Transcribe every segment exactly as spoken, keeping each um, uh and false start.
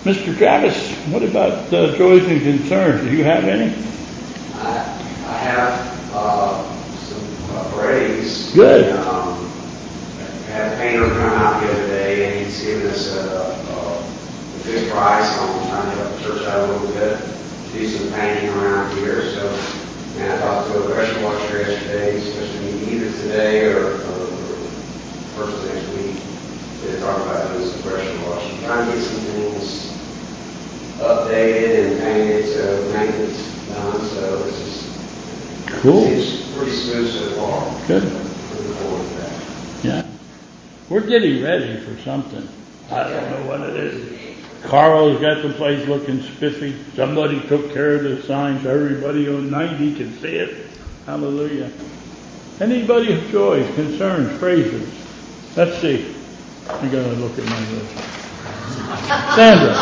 Mister Travis, what about uh, joys and concerns? Do you have any? I, I have uh, some uh, praise. Good. Um, I had a painter come out the other day, and he's given us a, a, a fixed price on trying to help the church out a little bit, do some painting around here. So, and I talked to a pressure washer yesterday, especially either today or, or, or first of next week. They talk about doing some pressure washing, trying to get some things updated and painted, so maintenance done. So it's just cool. It's pretty smooth so far. Good. Looking forward to that. Yeah. We're getting ready for something. I don't know what it is. Carl's got the place looking spiffy. Somebody took care of the sign so everybody on ninety can see it. Hallelujah. Anybody have joys, concerns, praises? Let's see. I gotta look at my list. Sandra.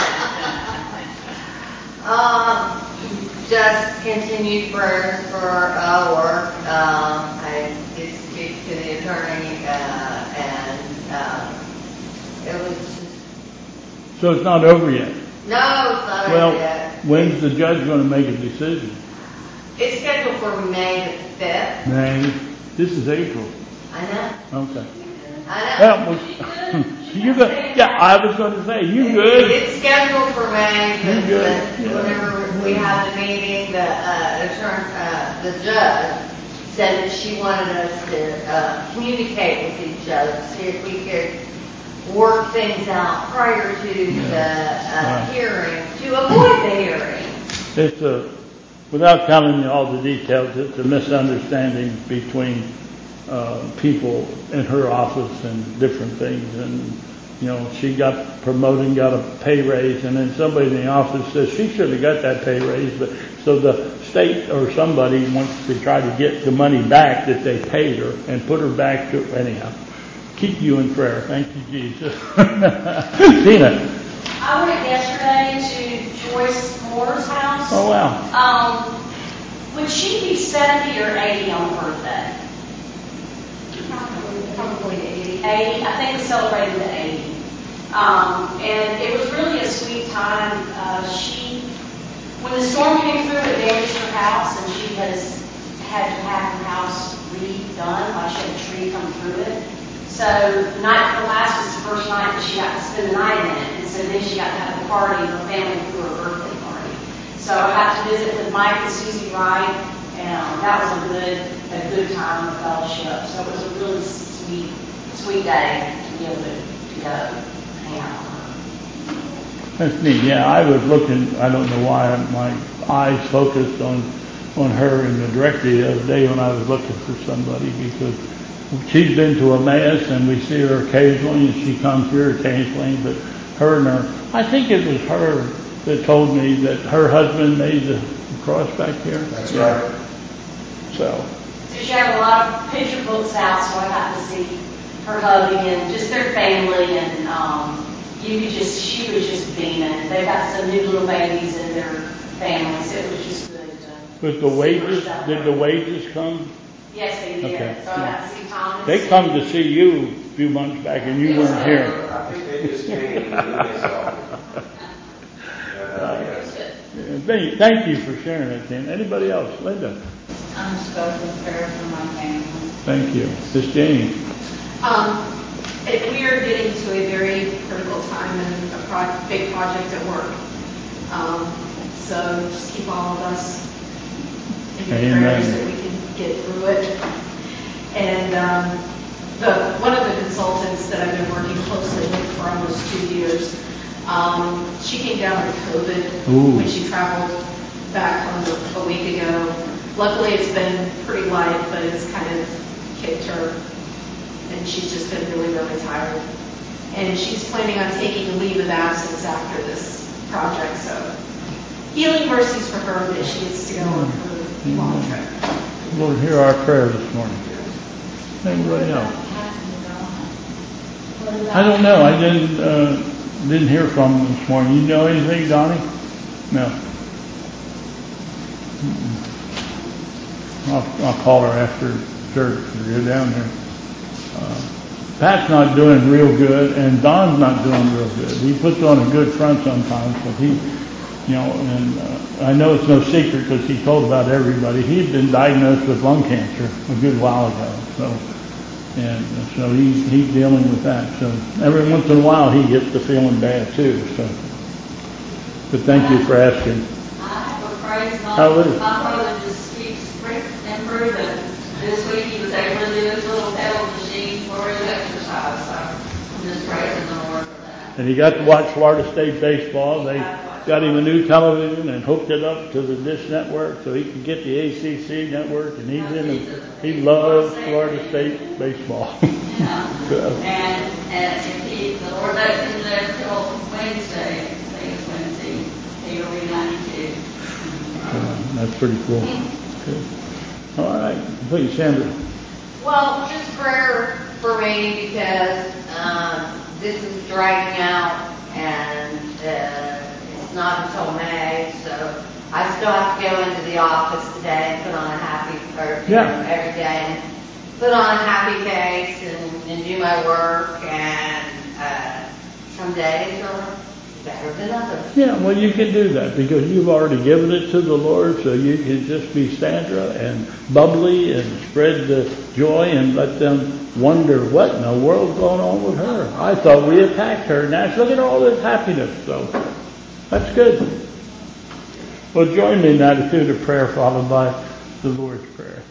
Um, just continued prayers for our work. Um, I did speak to the attorney, uh, and um, it was just... So it's not over yet? No, it's not well, over yet. When's the judge going to make a decision? It's scheduled for May the fifth. May. This is April. I know. Okay. I know. Well, you good? Yeah, I was going to say, you good? It's scheduled for May. You good? Yeah. Whenever we had the meeting, the uh, attorney, uh, the judge said that she wanted us to uh, communicate with each other, see if we could work things out prior to yeah. the uh, right. hearing, to avoid the hearing. It's a, without telling you all the details, it's a misunderstanding between Uh, people in her office and different things, and you know she got promoted, got a pay raise, and then somebody in the office says she should have got that pay raise, but so the state or somebody wants to try to get the money back that they paid her and put her back to anyhow. Keep you in prayer. Thank you, Jesus. Tina. I went yesterday to Joyce Moore's house. Oh wow. Um, would she be seventy or eighty on her birthday? Probably eighty. eighty. I think we celebrated the eighty. Um, and it was really a sweet time. Uh, she, when the storm came through, it damaged her house, and she has had to have her house redone. Like she had a tree come through it. So the night before last was the first night that she got to spend the night in it. And so then she got to have a party. Her family threw her birthday party. So I got to visit with Mike and Susie Wright, and um, that was a good, a good time of fellowship. So it was a really sweet, sweet day to be able to, to go hang out with her. That's neat. Yeah, I was looking. I don't know why my eyes focused on on her in the directory the other day when I was looking for somebody, because she's been to Emmaus and we see her occasionally, and she comes here occasionally. But her and her, I think it was her that told me that her husband made the cross back here. That's right. So. So she had a lot of picture books out, so I got to see her hubby and just their family, and um, you could just, she was just beaming. They've got some new little babies in their families. It was just good to. With the wages, did the wages come? Yes, they did. Okay. So I got to see Thomas. They come to see you a few months back, and you weren't here. I think they just came and Thank, thank you for sharing that, Ken. Anybody else? Linda? Unspoken prayer for my family. Thank you. Miss Jane? Um, it, we are getting to a very critical time in a pro- big project at work. Um, so just keep all of us in your prayers that we can get through it. And um, the one of the consultants that I've been working closely with for almost two years, um, she came down with COVID Ooh. when she traveled back home a week ago. Luckily, it's been pretty light, but it's kind of kicked her, and she's just been really, really tired. And she's planning on taking a leave of absence after this project, so healing mercies for her that she gets to go on her long trip. Lord, hear our prayer this morning. Anybody else? I don't know. I didn't uh, didn't hear from him this morning. You know anything, Donnie? No. Mm-mm. I'll, I'll call her after church or go down there. Uh, Pat's not doing real good, and Don's not doing real good. He puts on a good front sometimes, but he, you know, and uh, I know it's no secret because he told about everybody. He'd been diagnosed with lung cancer a good while ago, so and so he's he's dealing with that. So every once in a while he gets to feeling bad too. So, but thank you for asking. I will praise God. How is it? My brother just keeps improving. This week he was able to do his little pedal machine for his exercise, so I'm just praising the Lord for that. And he got to watch Florida State baseball. They got him a new television and hooked it up to the Dish Network so he could get the A C C network, and he's in a, he loves Florida State baseball. Yeah. So, and, and if he, the Lord lets him live till Wednesday, I think it's Wednesday, he'll be ninety-two. uh, that's pretty cool. Good. All right, please, Sandra. Well, just prayer for me because um, this is dragging out and uh, it's not until May, so I still have to go into the office today and put on a happy, or you Yeah. know, every day, and put on a happy face and, and do my work, and uh, some days are better than others. Yeah, well, you can do that because you've already given it to the Lord, so you can just be Sandra and bubbly and spread the joy and let them wonder what in the world's going on with her. I thought we attacked her. Now look at all this happiness. So that's good. Well, join me in the attitude of prayer followed by the Lord's Prayer.